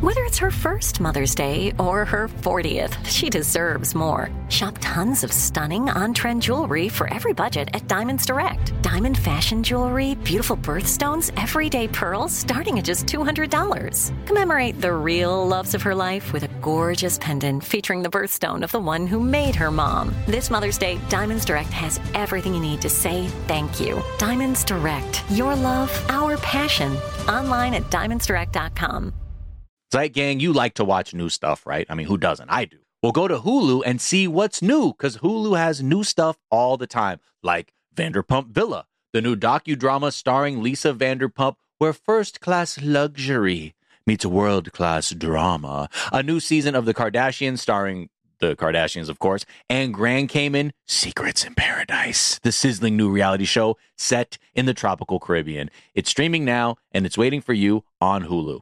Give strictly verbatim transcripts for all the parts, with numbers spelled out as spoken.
Whether it's her first Mother's Day or her fortieth, she deserves more. Shop tons of stunning on-trend jewelry for every budget at Diamonds Direct. Diamond fashion jewelry, beautiful birthstones, everyday pearls starting at just two hundred dollars. Commemorate the real loves of her life with a gorgeous pendant featuring the birthstone of the one who made her mom. This Mother's Day, Diamonds Direct has everything you need to say thank you. Diamonds Direct. Your love, our passion. Online at diamonds direct dot com. Right, gang, you like to watch new stuff, right? I mean, who doesn't? I do. Well, go to Hulu and see what's new, because Hulu has new stuff all the time, like Vanderpump Villa, the new docudrama starring Lisa Vanderpump, where first-class luxury meets world-class drama. A new season of The Kardashians starring the Kardashians, of course, and Grand Cayman, Secrets in Paradise, the sizzling new reality show set in the tropical Caribbean. It's streaming now, and it's waiting for you on Hulu.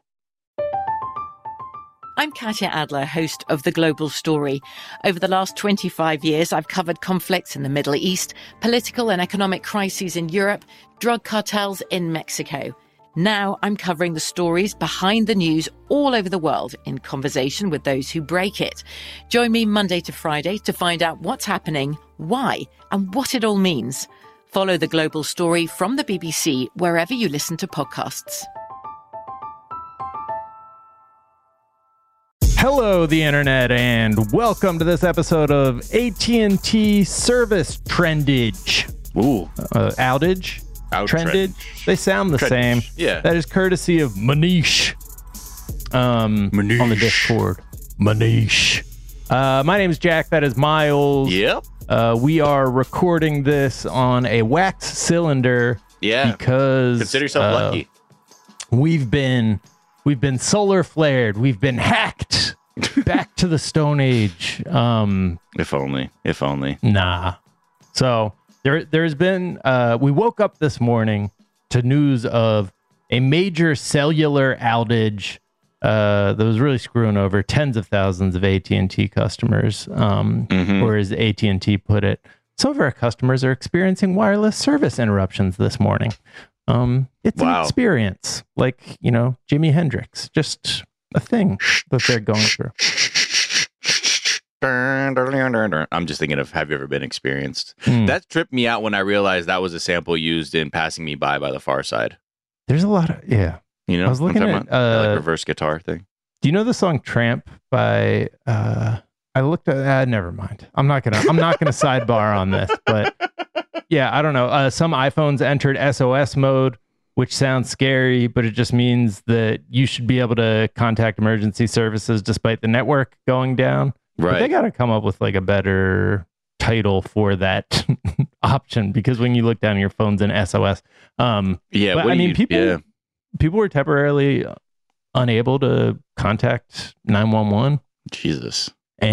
I'm Katya Adler, host of The Global Story. Over the last twenty-five years, I've covered conflicts in the Middle East, political and economic crises in Europe, drug cartels in Mexico. Now I'm covering the stories behind the news all over the world in conversation with those who break it. Join me Monday to Friday to find out what's happening, why, and what it all means. Follow The Global Story from the B B C wherever you listen to podcasts. Hello, the internet, and welcome to this episode of A T and T Service Trendage. Ooh. Uh, outage? Out Trendage? trend. They sound the Trendage. same. Yeah. That is courtesy of Manish, um, Manish. on the Discord. Manish. Uh, my name is Jack. That is Miles. Yep. Uh, we are recording this on a wax cylinder. Yeah. Because consider yourself uh, lucky. We've been we've been solar flared. We've been hacked. Back to the Stone Age. Um, If only. If only. nah. So there, there's been. Uh, we woke up this morning to news of a major cellular outage uh, that was really screwing over tens of thousands of A T and T customers. Um, Mhm. Or as A T and T put it, some of our customers are experiencing wireless service interruptions this morning. Um, it's Wow. an experience, like, you know, Jimi Hendrix, just a thing that they're going through. I'm just thinking of, have you ever been experienced? Hmm. That tripped me out when I realized that was a sample used in Passing Me By by the Far Side. There's a lot of, yeah. You know, I was what I'm looking talking at, about? That, uh, like reverse guitar thing. Do you know the song Tramp by, uh, I looked at, uh, never mind. I'm not going to, I'm not going to sidebar on this, but yeah, I don't know. Uh, some iPhones entered S O S mode, which sounds scary, but it just means that you should be able to contact emergency services despite the network going down. But they Right. got to come up with like a better title for that option, because when you look down at your phone's in S O S. Um, Yeah. but what I do mean, you- people, yeah. people were temporarily unable to contact nine one one. Jesus.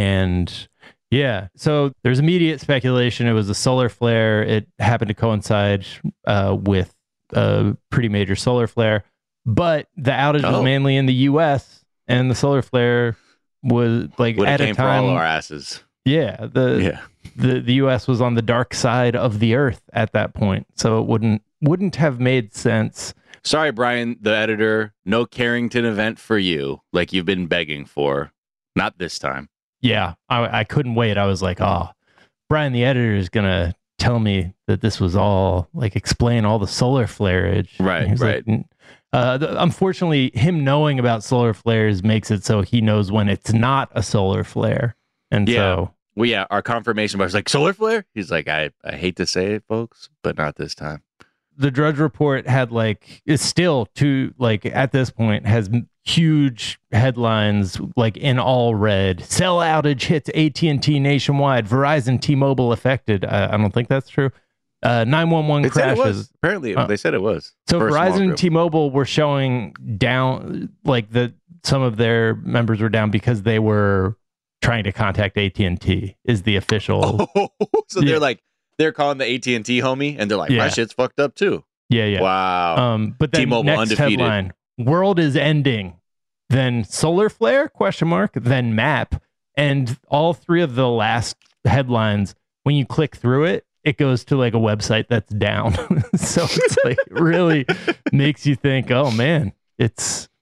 And yeah, so there's immediate speculation it was a solar flare. It happened to coincide uh, with a pretty major solar flare, but the outage Oh. was mainly in the U S, and the solar flare was like Would have at a came for all time. our asses. Yeah, the, Yeah. the the U S was on the dark side of the earth at that point, so it wouldn't wouldn't have made sense. Sorry, Brian, the editor. No Carrington event for you, like you've been begging for. Not this time. Yeah, I, I couldn't wait. I was like, oh, Brian, the editor is going to tell me that this was all, like, explain all the solar flareage. Right, And he's right. Like, uh, the, unfortunately, him knowing about solar flares makes it so he knows when it's not a solar flare. And Yeah. so, Well, yeah, our confirmation was like, solar flare? He's like, I, I hate to say it, folks, but not this time. the Drudge Report had, like, is still to, like, at this point, has huge headlines, like, in all red. Cell outage hits A T and T nationwide. Verizon, T-Mobile affected. Uh, I don't think that's true. Uh, nine one one They said it crashes. was. Apparently, Uh, they said it was. So For a small Verizon and group. T-Mobile were showing down, like, the some of their members were down because they were trying to contact A T and T is the official. Oh, so Yeah. they're like, they're calling the A T and T homie, and they're like, my Yeah. shit's fucked up too. Yeah, yeah. Wow. Um, but then T-Mobile next undefeated. headline: world is ending. Then solar flare? Question mark. Then map, and all three of the last headlines. When you click through it, it goes to like a website that's down. So it's like really makes you think. Oh man, it's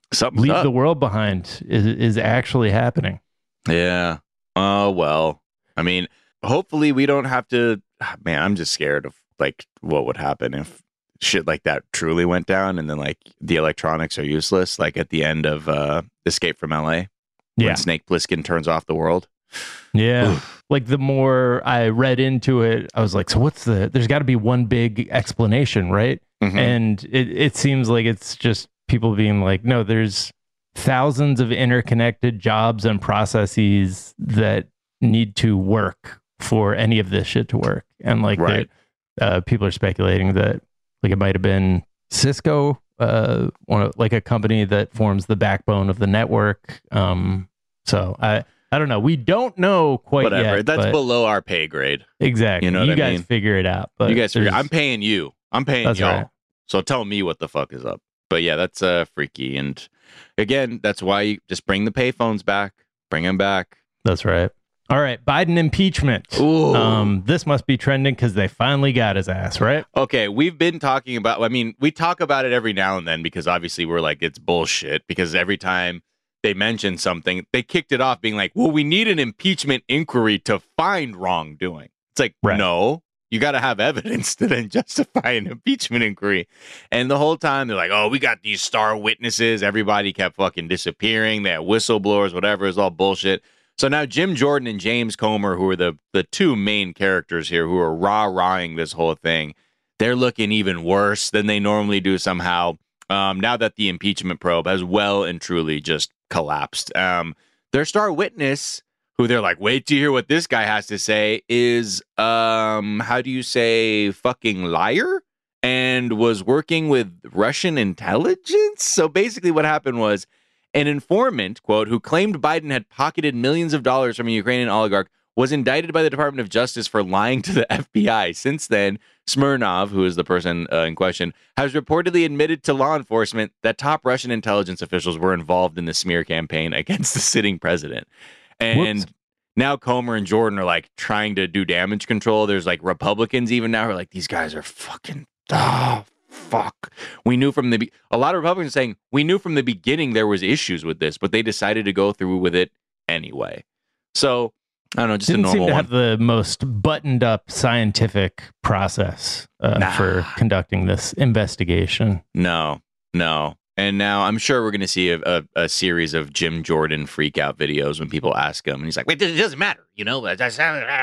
Something's leave up. the world behind is is actually happening. Yeah. Oh, well. I mean, hopefully we don't have to. Man, I'm just scared of like what would happen if shit like that truly went down and then like the electronics are useless, like at the end of uh, Escape from L A. Yeah. When Snake Plissken turns off the world. Yeah. Oof. Like the more I read into it, I was like, so what's the, there's got to be one big explanation, right? Mhm. And it, it seems like it's just people being like, no, there's thousands of interconnected jobs and processes that need to work for any of this shit to work. And like, Right. that, uh, people are speculating that like it might have been Cisco, uh, one of, like a company that forms the backbone of the network. Um, so I, I don't know. We don't know quite Whatever. yet. That's but below our pay grade. exactly. You know what you I guys mean? figure it out. But You guys figure. there's- I'm paying you. I'm paying That's y'all. right. So tell me what the fuck is up. But yeah, that's uh freaky. And again, that's why you just bring the payphones back. Bring them back. That's right. All right. Biden impeachment. Ooh. Um, this must be trending because they finally got his ass, right? Okay, we've been talking about, I mean, we talk about it every now and then because obviously we're like, it's bullshit. Because every time they mention something, they kicked it off being like, well, we need an impeachment inquiry to find wrongdoing. It's like, Right. no, you got to have evidence to then justify an impeachment inquiry. And the whole time they're like, oh, we got these star witnesses. Everybody kept fucking disappearing. They had whistleblowers, whatever. It's all bullshit. So now Jim Jordan and James Comer, who are the, the two main characters here who are rah-rahing this whole thing, they're looking even worse than they normally do somehow. Um, now that the impeachment probe has well and truly just collapsed. Um, their star witness, who they're like, wait to hear what this guy has to say, is, um, how do you say, fucking liar? And was working with Russian intelligence? So basically what happened was, an informant, quote, who claimed Biden had pocketed millions of dollars from a Ukrainian oligarch was indicted by the Department of Justice for lying to the F B I. Since then, Smirnov, who is the person uh, in question, has reportedly admitted to law enforcement that top Russian intelligence officials were involved in the smear campaign against the sitting president. And Whoops. now Comer and Jordan are like trying to do damage control. There's like Republicans even now who are like, these guys are fucking, oh, fuck. We knew from the, be- a lot of Republicans saying, we knew from the beginning there was issues with this, but they decided to go through with it anyway. So, I don't know, just Didn't a seem normal to one. have the most buttoned up scientific process uh, Nah. for conducting this investigation. No, no. And now I'm sure we're going to see a, a, a series of Jim Jordan freak out videos when people ask him, and he's like, "Wait, it doesn't matter, you know. That's,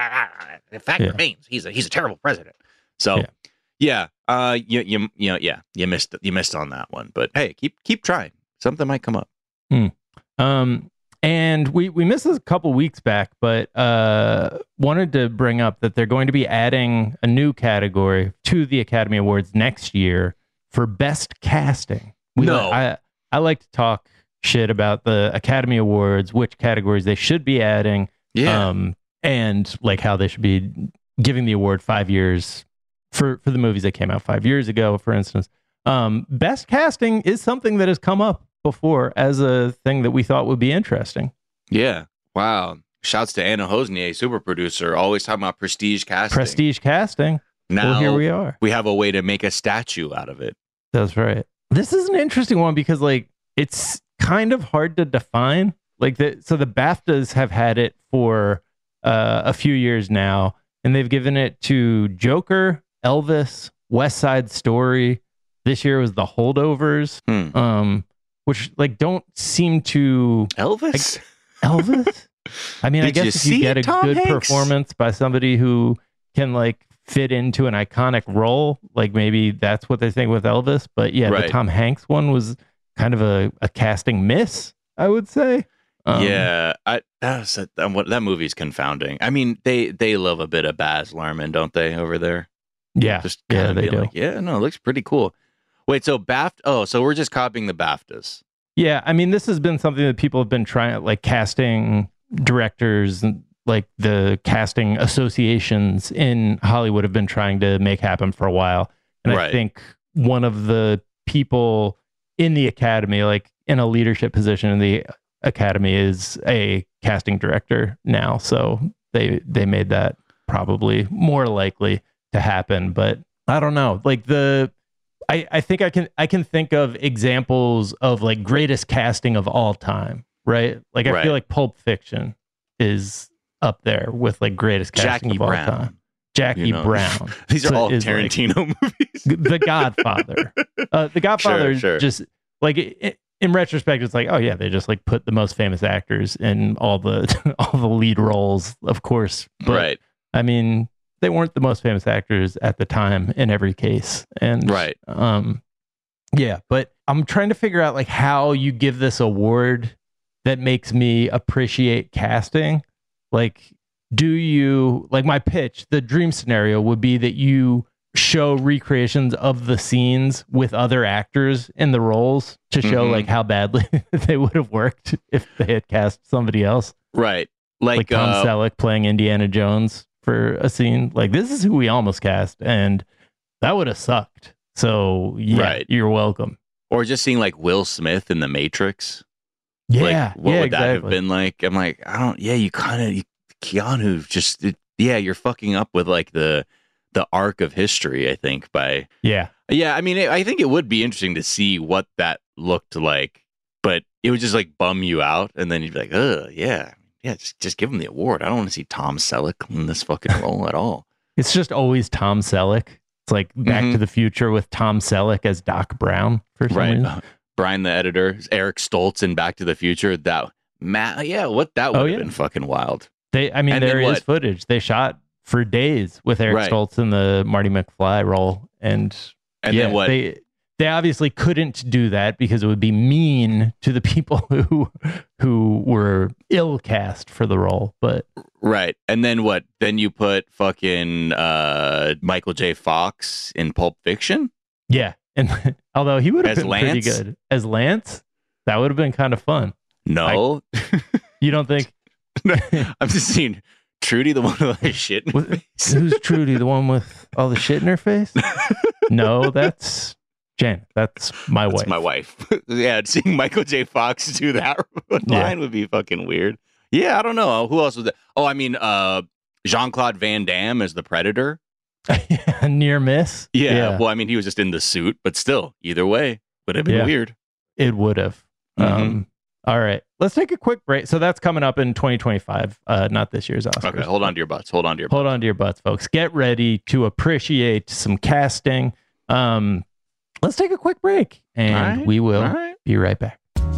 the fact Yeah. remains, he's a he's a terrible president." So, Yeah. yeah, uh, you you you know, yeah, you missed you missed on that one, but hey, keep keep trying. Something might come up. Um, and we, we missed this a couple weeks back, but uh, wanted to bring up that they're going to be adding a new category to the Academy Awards next year for best casting. We, No. I, I like to talk shit about the Academy Awards, which categories they should be adding, Yeah, um, and like how they should be giving the award five years for, for the movies that came out five years ago, for instance. Um, best casting is something that has come up before as a thing that we thought would be interesting. yeah. Wow. Shouts to Anna Hosnier, super producer, always talking about prestige casting. Prestige casting. Now Well, here we are. we have a way to make a statue out of it. That's right. This is an interesting one because like it's kind of hard to define. Like the so the BAFTAs have had it for uh, a few years now, and they've given it to Joker, Elvis, West Side Story. This year was The Holdovers, Hmm. um, which like don't seem to Elvis. Elvis. I mean, I Did you guess if you see get a Tom good Hanks? performance by somebody who can like fit into an iconic role, like maybe that's what they think with Elvis. But yeah, the Right. Tom Hanks one was kind of a, a casting miss, I would say. Um, Yeah, I that was a, that, one- that movie's confounding. I mean, they they love a bit of Baz Luhrmann, don't they, over there? yeah, Just yeah, kinda they being do. like, yeah, no, it looks pretty cool. Wait, so BAFTA? Oh, so we're just copying the BAFTAs. Yeah, I mean, this has been something that people have been trying, like casting directors and like the casting associations in Hollywood have been trying to make happen for a while. And I Right. think one of the people in the Academy, like in a leadership position in the Academy, is a casting director now. So they they made that probably more likely to happen. But I don't know. Like the I, I think I can I can think of examples of like greatest casting of all time, right? Like I right. feel like Pulp Fiction is up there with like greatest casting Jackie of all Brown. time. Jackie You know? Brown. These are So all is, Tarantino like, movies. The Godfather. Uh, the Godfather Sure, sure. just like it, it, in retrospect, it's like, oh yeah, they just like put the most famous actors in all the all the lead roles, of course. But, right. I mean, they weren't the most famous actors at the time in every case. And right. um yeah, but I'm trying to figure out like how you give this award that makes me appreciate casting. Like, do you like my pitch? The dream scenario would be that you show recreations of the scenes with other actors in the roles to show Mhm. like how badly they would have worked if they had cast somebody else. Right. Like, Like Tom uh, Selleck playing Indiana Jones for a scene. Like, this is who we almost cast, and that would have sucked. So yeah, Right. you're welcome. or just seeing like Will Smith in The Matrix. Yeah, Like, what yeah, would that have exactly. been like? I'm like, I don't, yeah, you kind of, Keanu just, it, yeah, you're fucking up with like the, the arc of history, I think, by, Yeah, yeah, I mean, it, I think it would be interesting to see what that looked like, but it would just like bum you out. And then you'd be like, oh, yeah, yeah, just, just give him the award. I don't want to see Tom Selleck in this fucking role at all. it's just always Tom Selleck. It's like Back Mhm. to the Future with Tom Selleck as Doc Brown for some Right. reason. Brian, the editor, Eric Stoltz in Back to the Future. That, Matt, yeah, what that would Oh, have yeah. been fucking wild. They, I mean, And there then is what? footage. They shot for days with Eric Right. Stoltz in the Marty McFly role, and And yeah, then what? They they obviously couldn't do that because it would be mean to the people who who were ill cast for the role. But Right. And then what? Then you put fucking uh, Michael J. Fox in Pulp Fiction? yeah, and although he would have As been pretty Lance? good as Lance, that would have been kind of fun. No. You don't think? I'm just seeing Trudy, the one with like shit in her What- face. Who's Trudy, the one with all the shit in her face? No, that's Jen. That's my That's wife. my wife. Yeah, seeing Michael J. Fox do that Yeah. line would be fucking weird. Yeah, I don't know. Who else was that? Oh, I mean, uh, Jean-Claude Van Damme as the Predator. Near miss. Yeah, Well, I mean, he was just in the suit, but still, either way, would have been Yeah. weird. It would have. Mhm. Um, all right. Let's take a quick break. So that's coming up in twenty twenty-five, uh, not this year's Oscars. Okay, hold on to your butts. Hold on to your butts. Hold on to your butts, folks. Get ready to appreciate some casting. Um, let's take a quick break, and All right. we will All right. be right back.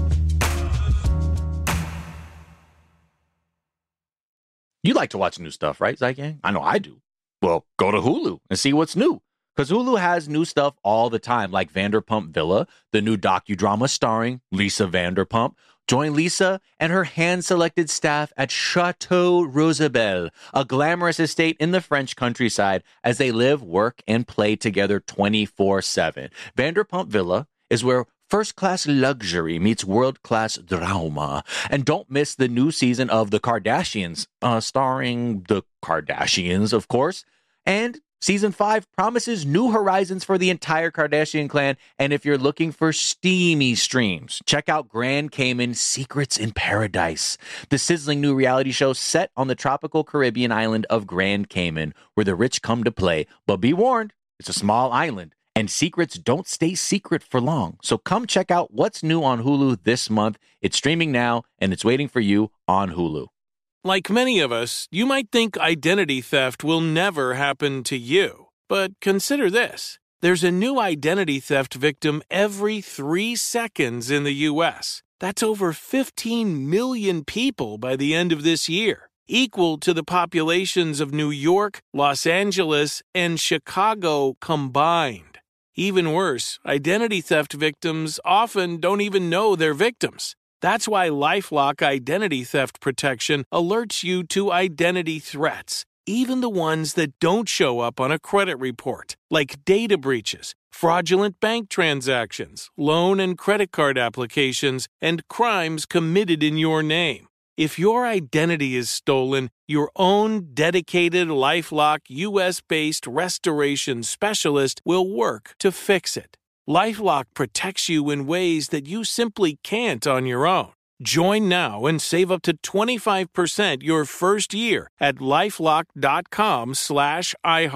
You like to watch new stuff, right, Zygang? I know I do. Well, go to Hulu and see what's new. Because Hulu has new stuff all the time, like Vanderpump Villa, the new docudrama starring Lisa Vanderpump. Join Lisa and her hand-selected staff at Chateau Rosabelle, a glamorous estate in the French countryside, as they live, work, and play together twenty-four seven. Vanderpump Villa is where first-class luxury meets world-class drama. And don't miss the new season of The Kardashians, uh, starring the Kardashians, of course. And season five promises new horizons for the entire Kardashian clan. And if you're looking for steamy streams, check out Grand Cayman Secrets in Paradise, the sizzling new reality show set on the tropical Caribbean island of Grand Cayman, where the rich come to play. But be warned, it's a small island, and secrets don't stay secret for long. So come check out what's new on Hulu this month. It's streaming now, and it's waiting for you on Hulu. Like many of us, you might think identity theft will never happen to you. But consider this. There's a new identity theft victim every three seconds in the U S. That's over fifteen million people by the end of this year, equal to the populations of New York, Los Angeles, and Chicago combined. Even worse, identity theft victims often don't even know they're victims. That's why LifeLock Identity Theft Protection alerts you to identity threats, even the ones that don't show up on a credit report, like data breaches, fraudulent bank transactions, loan and credit card applications, and crimes committed in your name. If your identity is stolen, your own dedicated LifeLock U S-based restoration specialist will work to fix it. LifeLock protects you in ways that you simply can't on your own. Join now and save up to twenty-five percent your first year at LifeLock.com slash iHeart.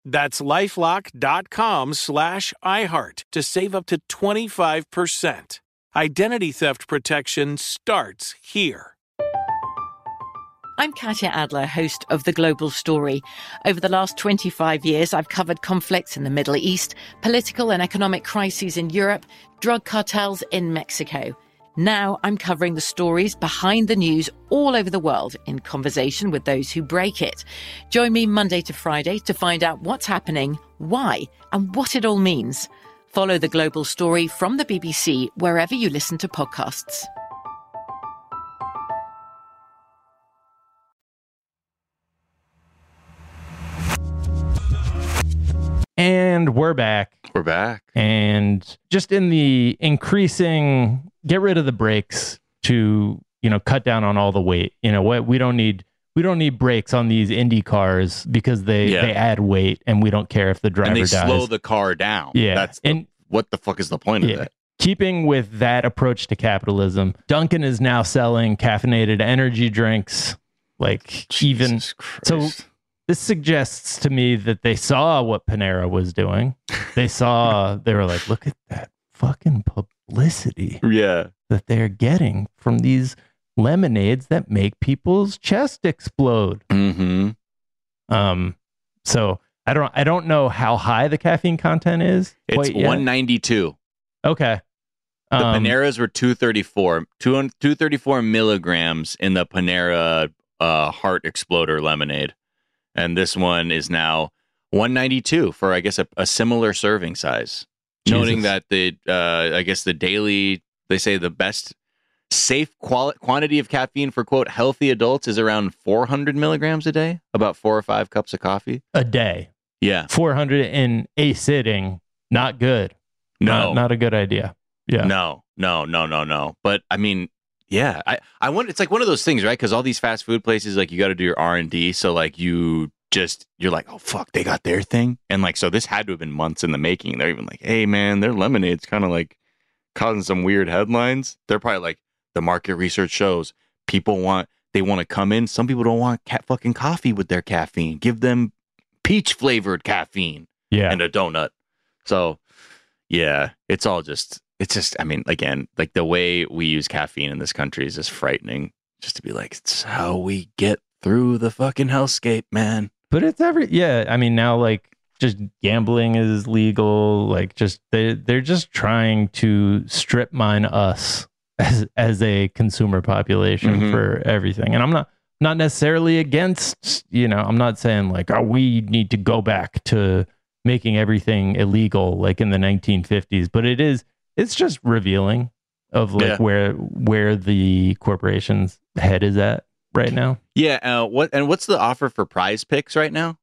That's LifeLock.com slash iHeart to save up to twenty-five percent. Identity theft protection starts here. I'm Katya Adler, host of The Global Story. Over the last twenty-five years, I've covered conflicts in the Middle East, political and economic crises in Europe, drug cartels in Mexico. Now I'm covering the stories behind the news all over the world in conversation with those who break it. Join me Monday to Friday to find out what's happening, why, and what it all means. Follow The Global Story from the B B C wherever you listen to podcasts. And we're back. We're back. And just in the increasing, get rid of the brakes to, you know, cut down on all the weight. You know what? We don't need we don't need brakes on these Indy cars because they, Yeah. they add weight, and we don't care if the driver And they dies. slow the car down. Yeah. That's the, And- what the fuck is the point Yeah. of that? Keeping with that approach to capitalism, Dunkin' is now selling caffeinated energy drinks. Like even Jesus Christ. so, this suggests to me that they saw what Panera was doing. They saw, they were like, look at that fucking publicity yeah. that they're getting from these lemonades that make people's chest explode. Mm-hmm. Um, so I don't, I don't know how high the caffeine content is. It's quite yet. one ninety-two. Okay. The Um, Paneras were two thirty-four, two thirty-four milligrams in the Panera uh, Heart Exploder lemonade. And this one is now one ninety-two for, I guess, a, a similar serving size. Jesus. Noting that the, uh, I guess the daily, they say the best safe quali- quantity of caffeine for, quote, healthy adults is around four hundred milligrams a day, about four or five cups of coffee. a day, Yeah. four hundred in a sitting. Not good. No. Not, not a good idea. Yeah. No, no, no, no, no. But I mean, yeah, I, I want, it's like one of those things, right? Because all these fast food places, like you got to do your R and D. So like you just, you're like, oh, fuck, they got their thing. And like, so this had to have been months in the making. They're even like, hey, man, their lemonade's kind of like causing some weird headlines. They're probably like, the market research shows people want, they want to come in. Some people don't want ca- fucking coffee with their caffeine. Give them peach flavored caffeine Yeah. and a donut. So yeah, it's all just, it's just, I mean, again, like the way we use caffeine in this country is just frightening. Just to be like, it's how we get through the fucking hellscape, man. But it's every, yeah. I mean, now like just gambling is legal. Like just, they, they're just trying to strip mine us as, as a consumer population Mhm. for everything. And I'm not, not necessarily against, you know, I'm not saying like, oh, we need to go back to making everything illegal like in the nineteen fifties, but it is, it's just revealing of like Yeah. where, where the corporation's head is at right now. Yeah. Uh, what and what's the offer for Prize Picks right now?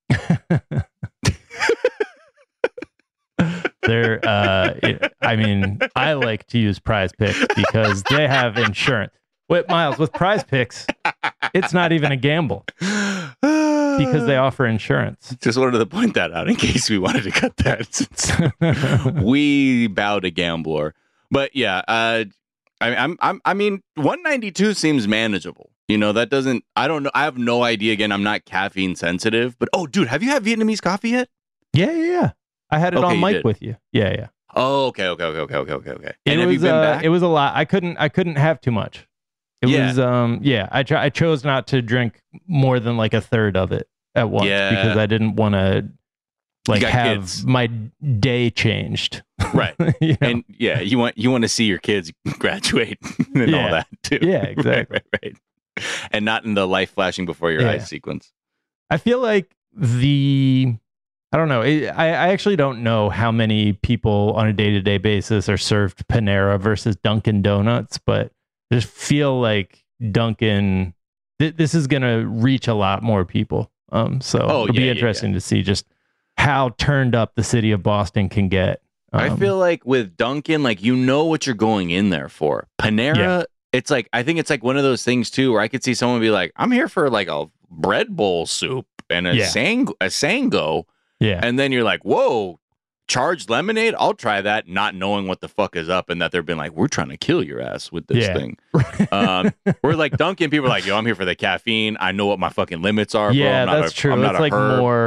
They're, uh, it- I mean, I like to use Prize Picks because they have insurance. Wait, Miles, with Prize Picks, it's not even a gamble because they offer insurance. Just wanted to point that out in case we wanted to cut that. We bow to gambler, but yeah, uh, I, I'm, I'm, I mean, one ninety-two seems manageable. You know, that doesn't. I don't know. I have no idea. Again, I'm not caffeine sensitive, but oh, dude, have you had Vietnamese coffee yet? Yeah, yeah, yeah. I had it Okay, on you mic did. with you. Yeah, yeah. Oh, okay, okay, okay, okay, okay, okay, okay. It And have was, you been uh, back? It was a lot. I couldn't. I couldn't have too much. It Yeah. was. Um. Yeah. I. Try, I chose not to drink more than like a third of it at once Yeah. because I didn't want to like got have kids. my day changed. Right. You know? And yeah, you want you want to see your kids graduate and Yeah. all that too. Yeah, exactly. right, right, right. And not in the life flashing before your Yeah. eyes sequence. I feel like the, I don't know. I, I actually don't know how many people on a day to day basis are served Panera versus Dunkin' Donuts, but I just feel like Dunkin', th- this is going to reach a lot more people. Um, so Oh, it'll yeah, be yeah, interesting to see just how turned up the city of Boston can get. I Um, feel like with Dunkin', like you know what you're going in there for. Panera, Yeah. it's like I think it's like one of those things too where I could see someone be like, I'm here for like a bread bowl soup and a Yeah. sang a sango. yeah. And then you're like, whoa, charged lemonade? I'll try that, not knowing what the fuck is up, and that they've been like, we're trying to kill your ass with this Yeah. thing. Um, we're like Dunkin', people are like, yo, I'm here for the caffeine. I know what my fucking limits are, bro. yeah, I'm not that's a, true. I'm not It's a like herb. more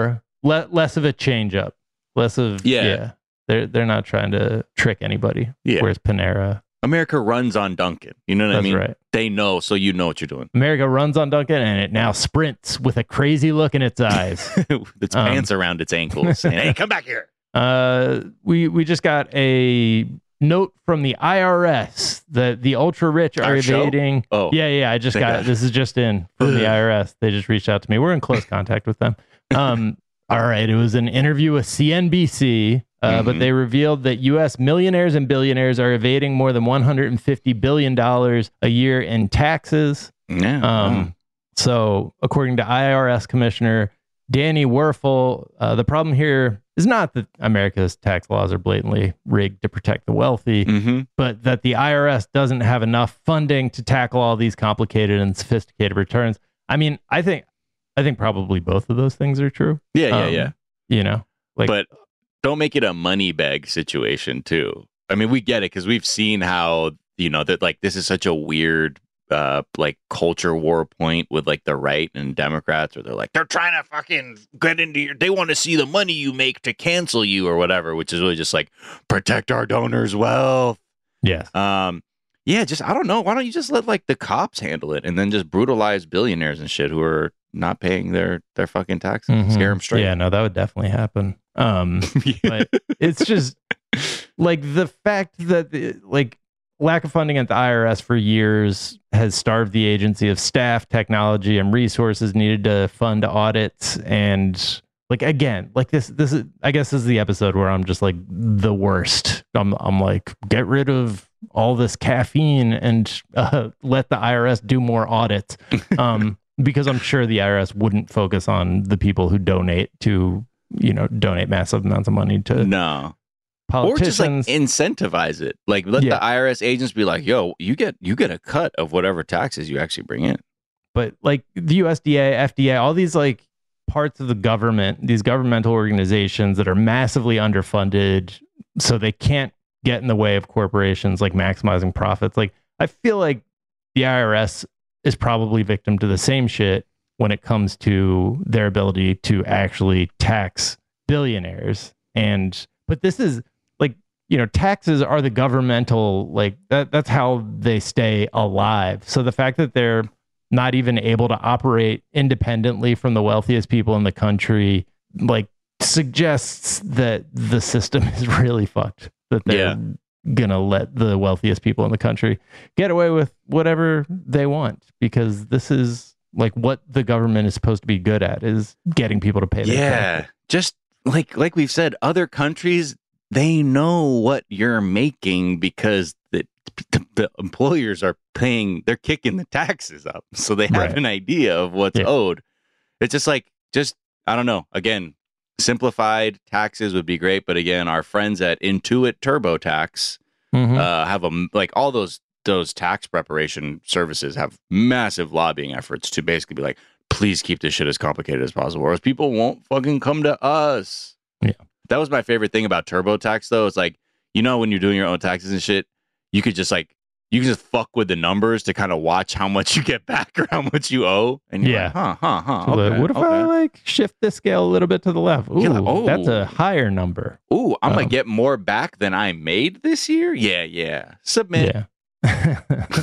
le- less of a change up, less of Yeah. yeah. They're they're not trying to trick anybody. Yeah. Whereas Panera, America runs on Dunkin'. You know what that's I mean? right. They know, so you know what you're doing. America runs on Dunkin', and it now sprints with a crazy look in its eyes. Its Um, pants around its ankles. And, hey, come back here. Uh, we we just got a note from the I R S that the ultra rich are Our show? evading. Oh. yeah, yeah. I just Thank got God. it. This is just in from the I R S. They just reached out to me. We're in close contact with them. Um, all right. It was an interview with C N B C, uh, Mhm. but they revealed that U S millionaires and billionaires are evading more than one hundred fifty billion dollars a year in taxes. Yeah. Um, so, according to I R S Commissioner Danny Werfel, uh, the problem here is not that America's tax laws are blatantly rigged to protect the wealthy, mm-hmm. but that the I R S doesn't have enough funding to tackle all these complicated and sophisticated returns. I mean, I think, I think probably both of those things are true. Yeah, yeah, Um, yeah. You know, like, But don't make it a money bag situation, too. I mean, we get it because we've seen how, you know, that like this is such a weird uh like culture war point with like the right and Democrats, where they're like they're trying to fucking get into your, they want to see the money you make to cancel you or whatever, which is really just like protect our donors' wealth. yes. Um yeah, just I don't know, why don't you just let like the cops handle it and then just brutalize billionaires and shit who are not paying their their fucking taxes? Mhm. Scare them straight. Yeah, no, that would definitely happen. Um, but it's just like the fact that the, like lack of funding at the I R S for years has starved the agency of staff, technology, and resources needed to fund audits. And like again, like this, this is I guess this is the episode where I'm just like the worst. I'm I'm like, get rid of all this caffeine and uh, let the I R S do more audits. Um, because I'm sure the I R S wouldn't focus on the people who donate to, you know, donate massive amounts of money to No. Or just like politicians. incentivize it. Like let Yeah. the I R S agents be like, yo, you get you get a cut of whatever taxes you actually bring in. But like the U S D A, F D A, all these like parts of the government, these governmental organizations that are massively underfunded, so they can't get in the way of corporations like maximizing profits. Like I feel like the I R S is probably victim to the same shit when it comes to their ability to actually tax billionaires. And but this is like, you know, taxes are the governmental, like that that's how they stay alive. So the fact that they're not even able to operate independently from the wealthiest people in the country, like suggests that the system is really fucked, that they're Yeah. gonna let the wealthiest people in the country get away with whatever they want, because this is like what the government is supposed to be good at, is getting people to pay their Yeah. taxes. Just like like we've said, other countries, they know what you're making because the, the employers are paying, they're kicking the taxes up. So they have Right. an idea of what's Yeah. owed. It's just like, just, I don't know. Again, simplified taxes would be great. But again, our friends at Intuit TurboTax Mhm. uh, have a, like all those, those tax preparation services have massive lobbying efforts to basically be like, please keep this shit as complicated as possible, or else people won't fucking come to us. Yeah. That was my favorite thing about TurboTax, though. It's like, you know, when you're doing your own taxes and shit, you could just like, you can just fuck with the numbers to kind of watch how much you get back or how much you owe. And you're Yeah. like, huh, huh, huh. So like, Okay, what if okay. I like shift this scale a little bit to the left? Ooh, You're like, oh. that's a higher number. Ooh, I'm going Um, to get more back than I made this year? Yeah, yeah. Submit. Yeah.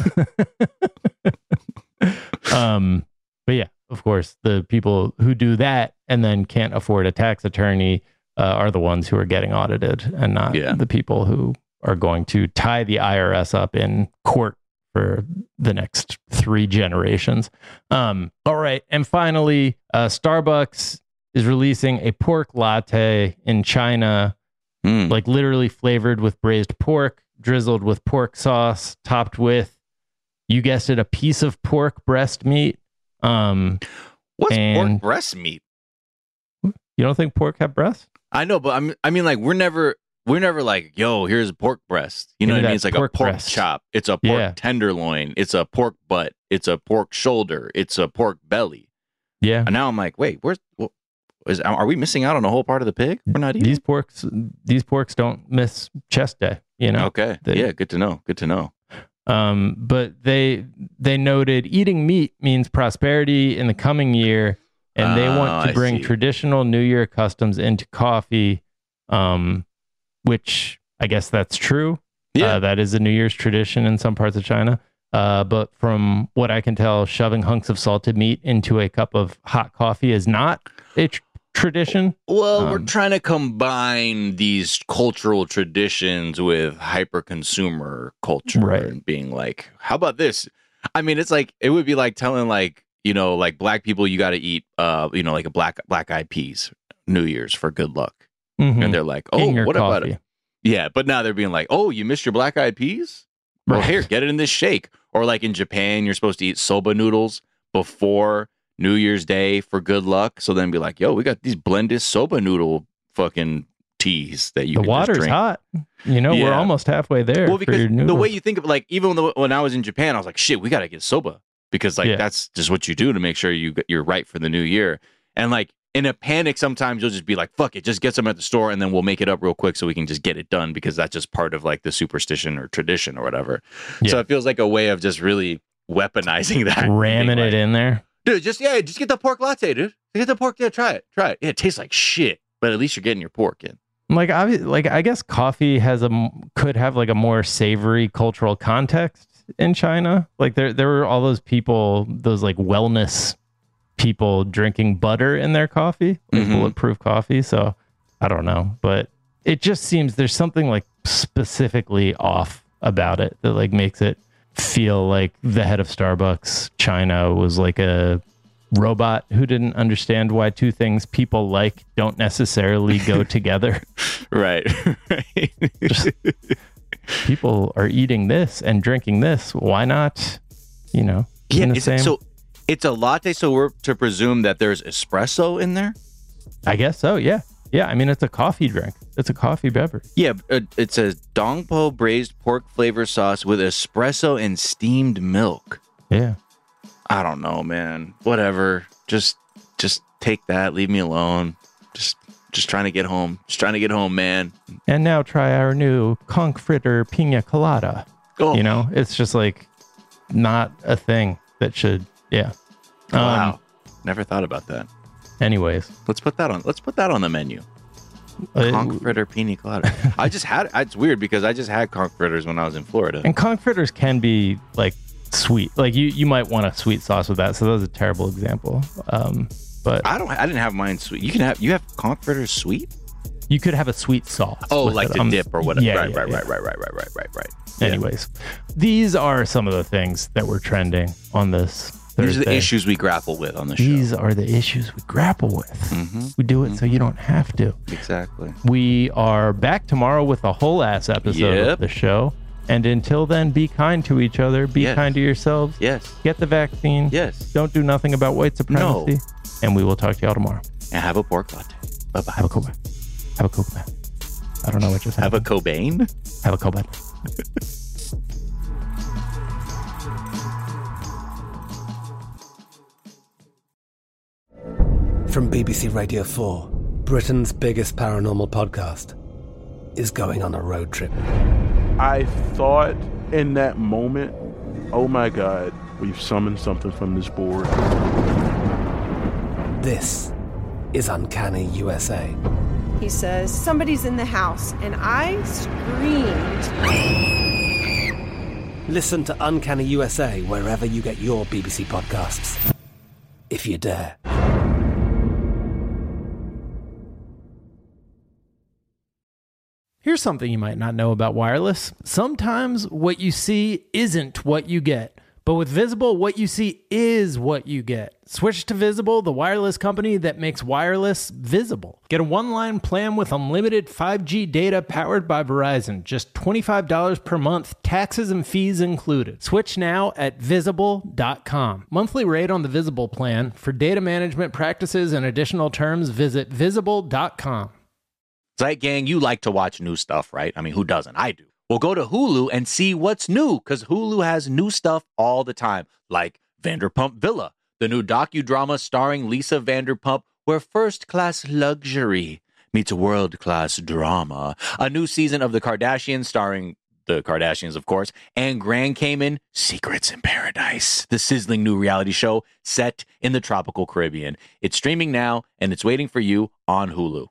um, but yeah, of course, the people who do that and then can't afford a tax attorney uh, are the ones who are getting audited, and not Yeah. the people who are going to tie the I R S up in court for the next three generations. Um, all right. And finally, uh, Starbucks is releasing a pork latte in China, Mm. like literally flavored with braised pork, drizzled with pork sauce, topped with, you guessed it, a piece of pork breast meat. Um, What's and- pork breast meat? you don't think pork have breasts? I know, but I'm, I mean, like, we're never, we're never like, yo, here's a pork breast. You know Give me what I that mean? It's like pork a pork breast. chop. It's a pork Yeah. tenderloin. It's a pork butt. It's a pork shoulder. It's a pork belly. Yeah. And now I'm like, wait, where's, what, is, are we missing out on a whole part of the pig? We're not eating. These porks, these porks don't miss chest day, you know? Okay. They- yeah. Good to know. Good to know. Um, but they they noted eating meat means prosperity in the coming year, and they Oh, want to I bring see. traditional New Year customs into coffee, um, which I guess that's true. Yeah. Uh, that is a New Year's tradition in some parts of China. Uh, but from what I can tell, shoving hunks of salted meat into a cup of hot coffee is not a tr- tradition. Well, we're Um, trying to combine these cultural traditions with hyper consumer culture Right. and being like, how about this? I mean, it's like it would be like telling like, you know, like black people you got to eat uh, you know, like a black black eyed peas New Year's for good luck. mhm. And they're like, "Oh, In your what about coffee. it?" Yeah, but now they're being like, "Oh, you missed your black eyed peas? Well, Right. here, get it in this shake." Or like in Japan, you're supposed to eat soba noodles before New Year's Day for good luck. So then be like, "Yo, we got these blended soba noodle fucking teas that you The can just water's drink." hot. You know, we're Yeah. almost halfway there. Well, for because your the noodles. way you think of like, even though when I was in Japan, I was like, "Shit, we got to get soba," because like Yeah. that's just what you do to make sure you you're right for the new year. And like in a panic, sometimes you'll just be like, "Fuck it, just get some at the store, and then we'll make it up real quick so we can just get it done," because that's just part of like the superstition or tradition or whatever. So Yeah. it feels like a way of just really weaponizing that, ramming Being it like, in there. dude. Just yeah, just get the pork latte, dude. Get the pork. Yeah, try it, try it. Yeah, it tastes like shit, but at least you're getting your pork in. Like, I like I guess coffee has a m- could have like a more savory cultural context in China. Like there there were all those people, those like wellness people drinking butter in their coffee, like Mhm. bulletproof coffee. So I don't know, but it just seems there's something like specifically off about it that like makes it feel like the head of Starbucks China was like a robot who didn't understand why two things people like don't necessarily go together. Right. People are eating this and drinking this. Why not, you know, Yeah, in the is same? it, so it's a latte, so we're to presume that there's espresso in there? I guess so. Yeah. Yeah. I mean, it's a coffee drink. It's a coffee beverage. Yeah, uh, it says Dongpo braised pork flavor sauce with espresso and steamed milk. Yeah. I don't know, man. Whatever. Just just take that. Leave me alone. Just just trying to get home. Just trying to get home, man. And now try our new conch fritter pina colada. Oh, You know, it's just like not a thing that should, yeah. wow. Um, Never thought about that. anyways. Let's put that on. Let's put that on the menu. Uh, Conch fritter pina colada. I just had. It's weird because I just had conch fritters when I was in Florida. And conch fritters can be like sweet. Like you, you might want a sweet sauce with that. So that was a terrible example. Um, but I don't. I didn't have mine sweet. You can have. You have conch fritters sweet. you could have a sweet sauce. Oh, with like it. the Um, dip or whatever. yeah, right, yeah, right, yeah. right, right, right, right, right, right, right. Yeah. Anyways, these are some of the things that we're trending on this Thursday. These are the issues we grapple with on the show. These are the issues we grapple with. Mhm. We do it so you don't have to. Exactly. We are back tomorrow with a whole ass episode Yep. of the show. And until then, be kind to each other. Be Yes. kind to yourselves. Yes. Get the vaccine. Yes. Don't do nothing about white supremacy. And we will talk to y'all tomorrow. And have a pork latte. Bye bye. Have a cool man. Have a cool man. I don't know what just Have a happened. Cobain. Have a cool man. From B B C Radio four, Britain's biggest paranormal podcast is going on a road trip. I thought in that moment, oh my God, we've summoned something from this board. This is Uncanny U S A. He says, somebody's in the house, and I screamed. Listen to Uncanny U S A wherever you get your B B C podcasts, if you dare. Here's something you might not know about wireless. Sometimes what you see isn't what you get. But with Visible, what you see is what you get. Switch to Visible, the wireless company that makes wireless visible. Get a one-line plan with unlimited five G data powered by Verizon. Just twenty-five dollars per month, taxes and fees included. Switch now at visible dot com. Monthly rate on the Visible plan. For data management practices and additional terms, visit visible dot com. Zeit Gang, you like to watch new stuff, right? I mean, who doesn't? I do. Well, go to Hulu and see what's new, because Hulu has new stuff all the time, like Vanderpump Villa, the new docudrama starring Lisa Vanderpump, where first-class luxury meets world-class drama. A new season of The Kardashians starring the Kardashians, of course, and Grand Cayman, Secrets in Paradise, the sizzling new reality show set in the tropical Caribbean. It's streaming now, and it's waiting for you on Hulu.